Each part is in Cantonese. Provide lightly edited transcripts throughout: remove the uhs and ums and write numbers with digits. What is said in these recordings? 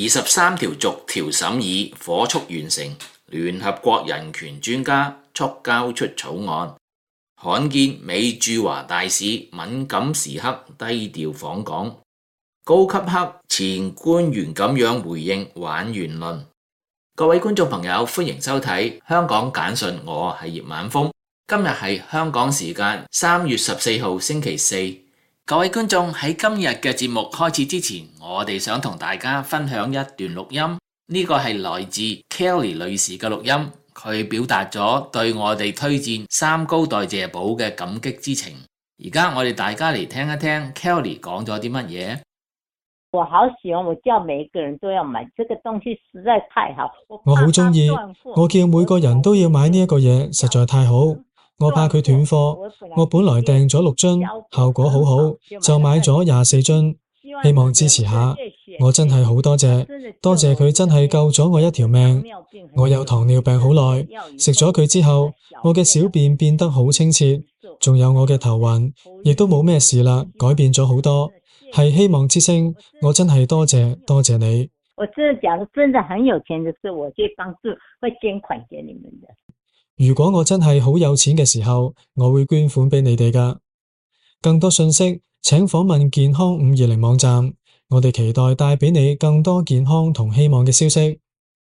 23條逐條審議火速完成，聯合國人權專家速交出草案。罕見美駐華大使敏感時刻低調訪港，高級黑前官員咁樣回應玩言論。各位觀眾朋友，歡迎收睇香港簡訊，我係葉晚風。今日係香港時間3月14號星期四。各位觀眾，喺今日嘅節目開始之前，我哋想同大家分享一段錄音。呢個係來自 Kelly 女士嘅錄音，佢表達咗對我哋推薦三高代謝寶嘅感激之情。而家我哋大家嚟聽一聽 Kelly 講咗啲乜嘢。 我好喜歡，我叫每一個人都要買，這個東西實在太好。 我好中意，我叫每個人都要買呢一個嘢，實在太好。我怕佢斷貨，我本來訂咗6樽，效果好好，就買咗24樽。希望支持下，我真係好多謝，多謝佢真係救咗我一條命。我有糖尿病好耐，食咗佢之後，我嘅小便變得好清澈，仲有我嘅頭暈，亦都冇咩事啦，改變咗好多。係希望之星，我真係多謝你。 我真的假如真的很有錢的時候，我會幫助，會捐款給你們的。 如果我真係好有錢嘅時候，我會捐款俾你哋㗎。更多信息，請訪問健康520網站。我哋期待帶俾你更多健康同希望嘅消息。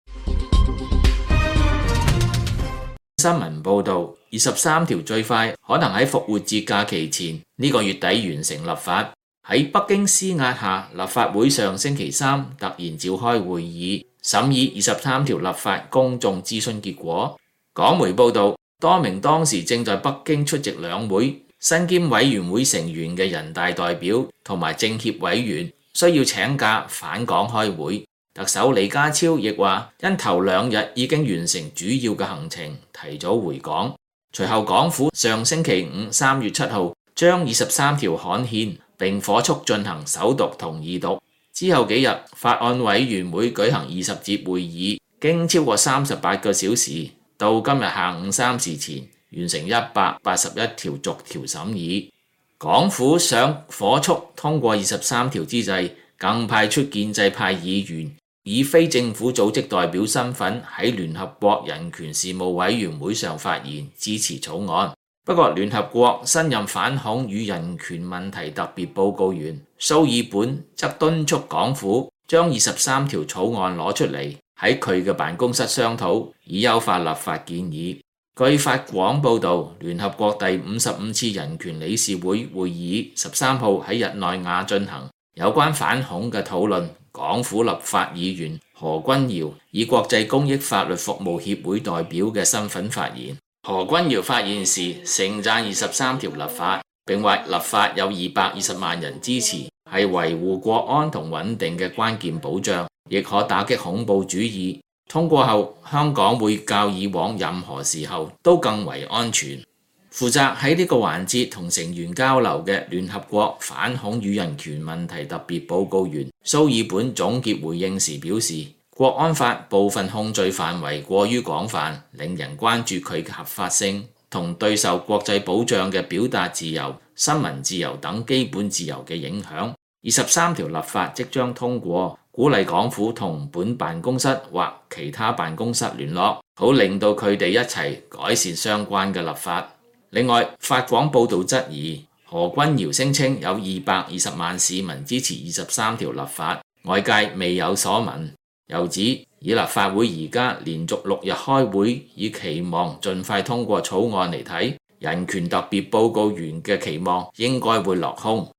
新聞報道，23條最快可能喺復活節假期前呢個月底完成立法。喺北京施壓下，立法會上星期三突然召開會議，審議23條立法公眾諮詢結果。港媒報道，多名當時正在北京出席兩會身兼委員會成員嘅人大代表同埋政協委員需要請假返港開會。特首李家超亦話，因頭2日已經完成主要嘅行程，提早回港。隨後港府上星期五3月7號將23條刊憲，並火速進行首讀同二讀。之後幾日，法案委員會舉行20節會議，經超過38個小時，到今日下午3時前完成181條逐條審議。港府想火速通過23條之際，更派出建制派議員以非政府組織代表身份喺聯合國人權事務委員會上發言支持草案。不過，聯合國新任反恐與人權問題特別報告員蘇爾本則敦促港府將23條草案攞出嚟喺佢嘅辦公室商討，以優化立法建議。據法廣報導，聯合國第55次人權理事會會議13號喺日內瓦進行，有關反恐嘅討論。港府立法議員何君堯以國際公益法律服務協會代表嘅身份發言。何君堯發言時盛讚23條立法，並話立法有220萬人支持，係維護國安同穩定嘅關鍵保障，亦可打擊恐怖主義。通過後，香港會較以往任何時候都更為安全。負責喺呢個環節同成員交流嘅聯合國反恐與人權問題特別報告員蘇爾本總結回應時表示，國安法部分控罪範圍過於廣泛，令人關注佢嘅合法性同對受國際保障嘅表達自由、新聞自由等基本自由嘅影響。23條立法即將通過，鼓勵港府同本辦公室或其他辦公室聯絡，好令到佢哋一齊改善相關嘅立法。另外，法廣報導質疑何君堯聲稱有220萬市民支持23條立法，外界未有所聞。又指以立法會而家連續6日開會，以期望盡快通過草案嚟睇，人權特別報告員嘅期望應該會落空。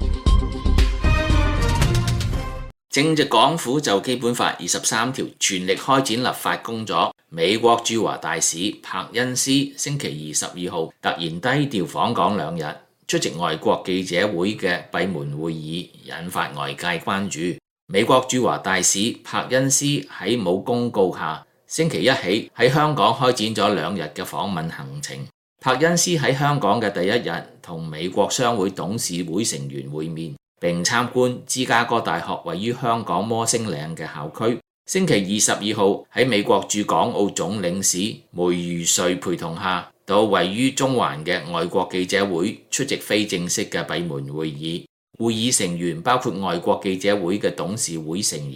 正值港府就基本法23條全力開展立法工作，美國駐華大使柏恩斯星期22號突然低調訪港2日，出席外國記者會嘅閉門會議，引發外界關注。美國駐華大使柏恩斯喺冇公告下，星期一起喺香港開展咗2日嘅訪問行程。柏恩斯喺香港嘅第1日同美國商會董事會成員會面，並參觀芝加哥大學位於香港摩星嶺嘅校區。星期22號喺美國駐港澳總領事梅如瑞陪同下，到位於中環嘅外國記者會出席非正式嘅閉門會議。會議成員包括外國記者會嘅董事會成員、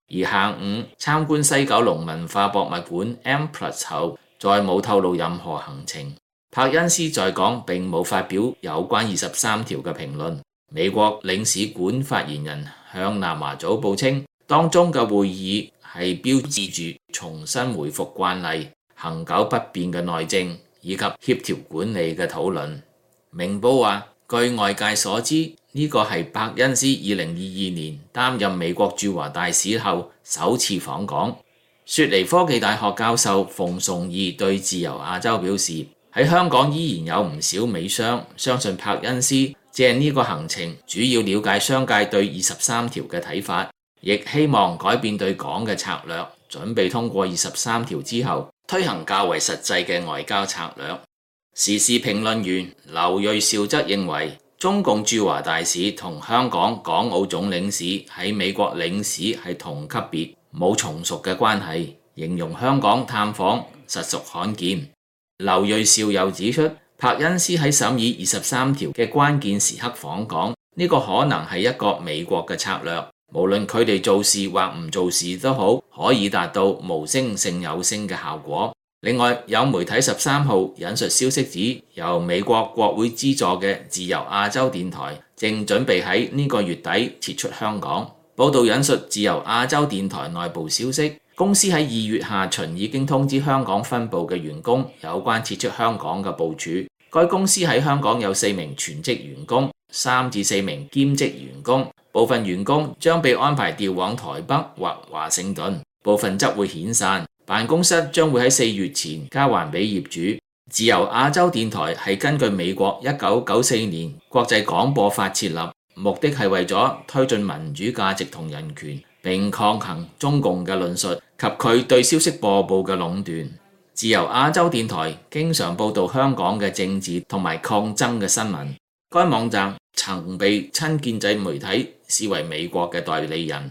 而下午參觀西九龍文化博物館 M+ 後，再冇透露任何行程。柏恩斯在港並冇發表有關23條嘅評論。美國領事館發言人向南華早報稱，當中嘅會議係標誌住重新回復慣例、恆久不變嘅內政以及協調管理嘅討論。明報話，據外界所知，呢個係柏恩斯2022年擔任美國駐華大使後首次訪港。雪梨科技大學教授馮崇義對自由亞洲表示，喺香港依然有唔少美商相信柏恩斯借呢個行程主要了解商界對23條嘅睇法，亦希望改變對港嘅策略，準備通過23條之後推行較為實際嘅外交策略。時事評論員劉銳紹則認為，中共駐華大使同香港港澳總領事喺美國領事係同級別，冇從屬嘅關係，形容香港探訪實屬罕見。劉銳紹又指出，柏恩斯喺審議23條嘅關鍵時刻訪港，呢個可能係一個美國嘅策略，無論佢哋做事或唔做事都好，可以達到無聲勝有聲嘅效果。另外，有媒體13號引述消息指，由美國國會資助嘅自由亞洲電台正準備喺呢個月底撤出香港。報道引述自由亞洲電台內部消息，公司喺2月下旬已經通知香港分部嘅員工有關撤出香港嘅部署。該公司喺香港有4名全職員工、3至4名兼職員工，部分員工將被安排調往台北或華盛頓，部分則會遣散。辦公室將會喺4月前交還俾業主。自由亞洲電台係根據美國1994年國際廣播法設立，目的係為咗推進民主價值同人權，並抗衡中共嘅論述及佢對消息播報嘅壟斷。自由亞洲電台經常報導香港嘅政治同埋抗爭嘅新聞。該網站曾被親建制媒體視為美國嘅代理人。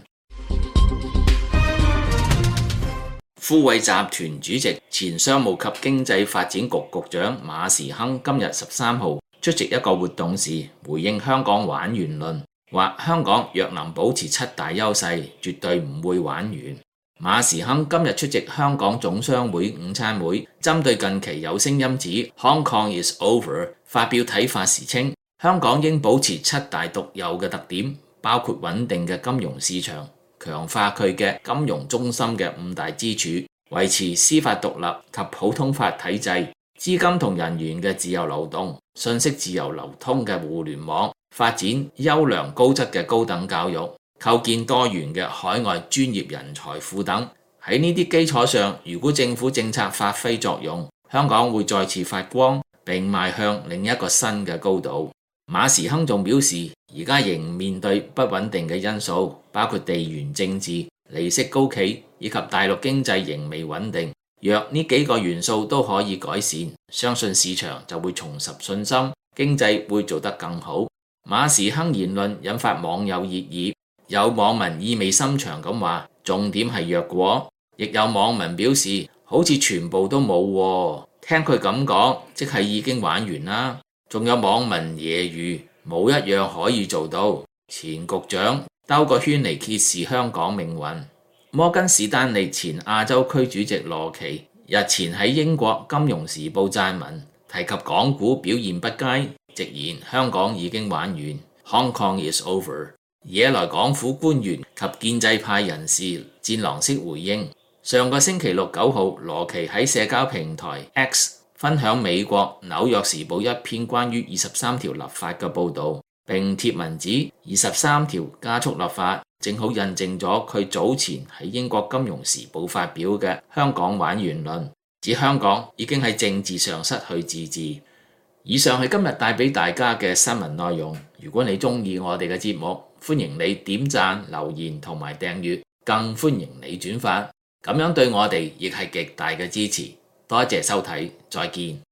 富衛集團主席、前商務及經濟發展局局長馬時亨今日13號出席一個活動時，回應香港玩完論，話香港若能保持7大優勢，絕對唔會玩完。馬時亨今日出席香港總商會午餐會，針對近期有聲音指 Hong Kong is over 發表睇法時稱，香港應保持7大獨有嘅特點，包括穩定嘅金融市場，強化佢嘅金融中心嘅5大支柱，維持司法獨立及普通法體制，資金同人員嘅自由流動，信息自由流通嘅互聯網，發展優良高質嘅高等教育，構建多元嘅海外專業人才庫等。喺呢啲基礎上，如果政府政策發揮作用，香港會再次發光，並邁向另一個新嘅高度。馬時亨仲表示，而家仍面對不穩定嘅因素，包括地緣政治、利息高企以及大陸經濟仍未穩定。若呢幾個元素都可以改善，相信市場就會重拾信心，經濟會做得更好。馬時亨言論引發網友熱議，有網民意味深長咁話，重點係若果，亦有網民表示好似全部都冇喎，聽佢咁講，即係已經玩完啦。仲有網民揶揄，冇一樣可以做到。前局長兜個圈嚟揭示香港命運。摩根士丹利前亞洲區主席羅奇日前喺英國金融時報撰文，提及港股表現不佳，直言香港已經玩完 ，Hong Kong is over， 惹來港府官員及建制派人士戰狼式回應。上個星期六9號，羅奇喺社交平台 X 分享美國紐約時報一篇關於23條立法嘅報導，並貼文指23條加速立法，正好印證咗佢早前喺英國金融時報發表嘅香港玩完論，指香港已經喺政治上失去自治。以上係今日帶俾大家嘅新聞內容。如果你鍾意我哋嘅節目，歡迎你點讚、留言同埋訂閱，更歡迎你轉發，咁樣對我哋亦係極大嘅支持。多謝收睇，再見。